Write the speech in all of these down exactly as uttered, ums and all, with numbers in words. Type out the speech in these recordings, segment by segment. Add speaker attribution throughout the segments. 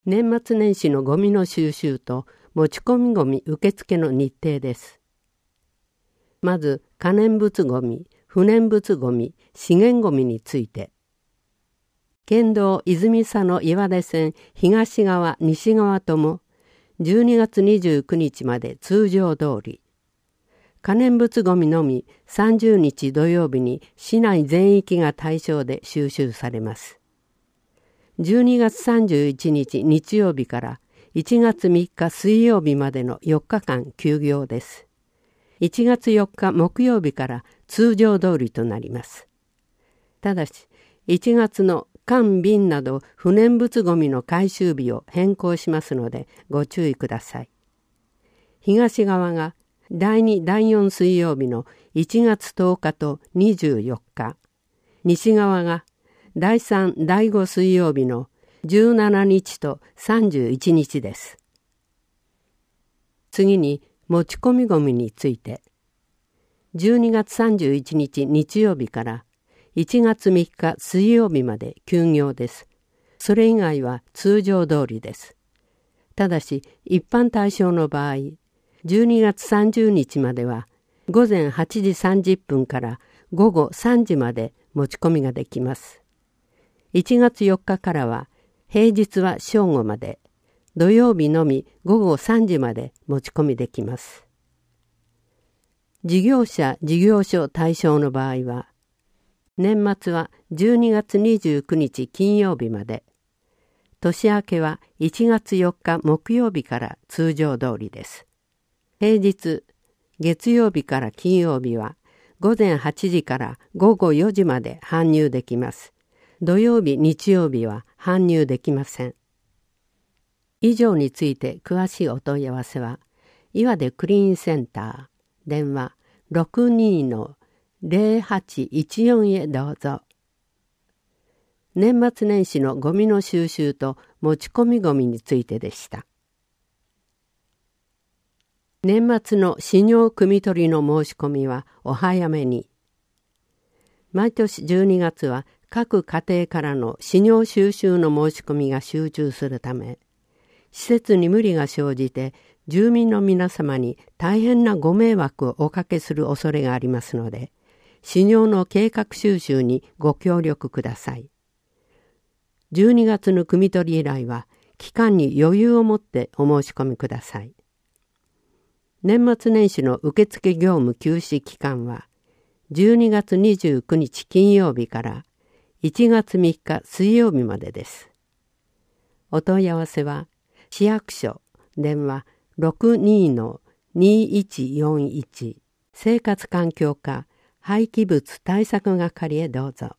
Speaker 1: 年末年始のゴミの収集と持ち込みゴミ受付の日程です。まず、可燃物ゴミ、不燃物ゴミ、資源ゴミについて。県道泉佐野岩出線東側西側ともじゅうにがつにじゅうくにちまで通常通り。可燃物ゴミのみさんじゅうにち土曜日に市内全域が対象で収集されます。じゅうにがつさんじゅういちにち日曜日からいちがつみっか水曜日までのよっかかん休業です。いちがつよっか木曜日から通常通りとなります。ただし、いちがつの缶瓶など不燃物ゴミの回収日を変更しますのでご注意ください。東側がだいにだいよん水曜日のいちがつとおかとにじゅうよっか、西側がだいさんだいご水曜日のじゅうしちにちとさんじゅういちにちです。次に持ち込みゴミについて、じゅうにがつさんじゅういちにち日曜日からいちがつみっか水曜日まで休業です。それ以外は通常通りです。ただし一般対象の場合、じゅうにがつさんじゅうにちまではごぜんはちじさんじゅっぷんからごごさんじまで持ち込みができます。いちがつよっかからは平日は正午まで、土曜日のみごごさんじまで持ち込みできます。事業者事業所対象の場合は、年末はじゅうにがつにじゅうくにち金曜日まで、年明けはいちがつよっか木曜日から通常通りです。平日、月曜日から金曜日はごぜんはちじからごごよじまで搬入できます。土曜日、日曜日は搬入できません。以上について詳しいお問い合わせは、岩出クリーンセンター、電話 ろくにーのぜろはちいちよん へどうぞ。年末年始のゴミの収集と持ち込みゴミについてでした。年末の飼料汲み取りの申し込みはお早めに。毎年じゅうにがつは各家庭からの飼料収集の申し込みが集中するため、施設に無理が生じて住民の皆様に大変なご迷惑をおかけする恐れがありますので、飼料の計画収集にご協力ください。じゅうにがつの汲み取り依頼は期間に余裕を持ってお申し込みください。年末年始の受付業務休止期間はじゅうにがつにじゅうくにち金曜日からいちがつみっか水曜日までです。お問い合わせは市役所電話 ろくにーのにいちよんいち 生活環境課廃棄物対策係へどうぞ。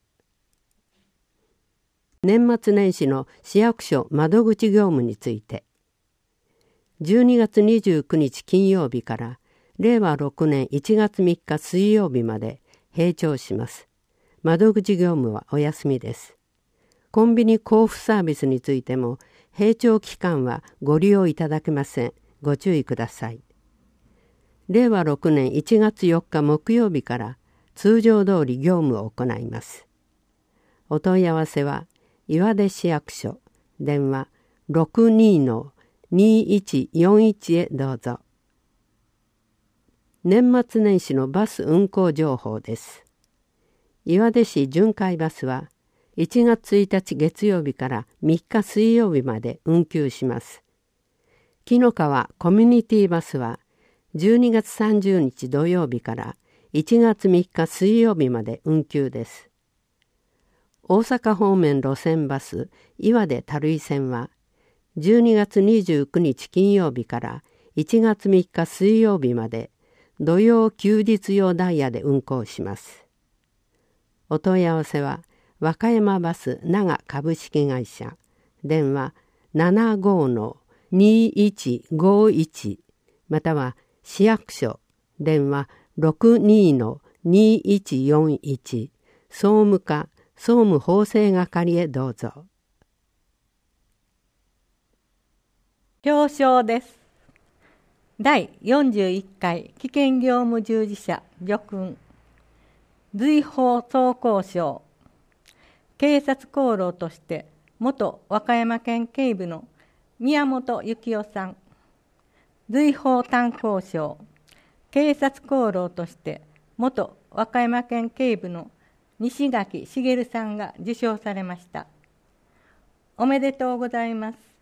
Speaker 1: 年末年始の市役所窓口業務について、じゅうにがつにじゅうくにち金曜日かられいわろくねんいちがつみっか水曜日まで閉庁します。窓口業務はお休みです。コンビニ交付サービスについても閉庁期間はご利用いただけません。ご注意ください。れいわろくねんいちがつよっか木曜日から通常通り業務を行います。お問い合わせは岩出市役所電話 ろくにーのにいちよんいち へどうぞ。年末年始のバス運行情報です。岩出市巡回バスはいちがつついたち月曜日からみっか水曜日まで運休します。紀の川コミュニティバスはじゅうにがつさんじゅうにち土曜日からいちがつみっか水曜日まで運休です。大阪方面路線バス岩出垂井線はじゅうにがつにじゅうくにち金曜日からいちがつみっか水曜日まで土曜休日用ダイヤで運行します。お問い合わせは和歌山バス長株式会社電話 ななごのにいちごいち または市役所電話 ろくにーのにいちよんいち 総務課総務法制係へどうぞ。
Speaker 2: 表彰です。だいよんじゅういっかい危険業務従事者叙勲随法走行賞警察功労として元和歌山県警部の宮本幸夫さん、随法炭鉱賞警察功労として元和歌山県警部の西垣茂さんが受賞されました。おめでとうございます。